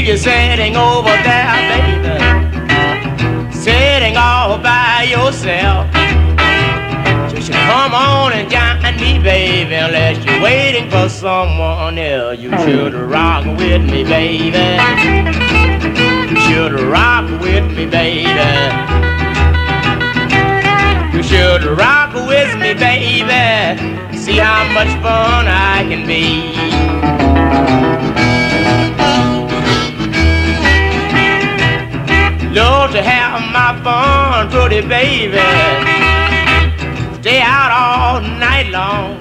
leave you sitting over there, baby, sitting all by yourself. Just you come on and join me, baby, unless you're waiting for someone else. You should rock with me, baby. You should rock with me, baby. You should rock with me, baby. See how much fun I can be. Love to have my fun, pretty baby. Stay out all night long.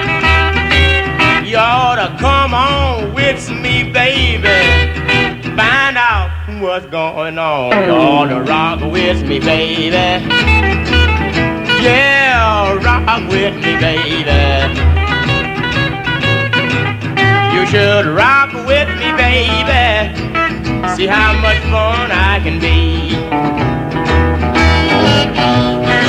You ought to come on with me, baby. Find out what's going on. You ought to rock with me, baby. Yeah, rock with me, baby. You should rock with me, baby. See how much fun I can be.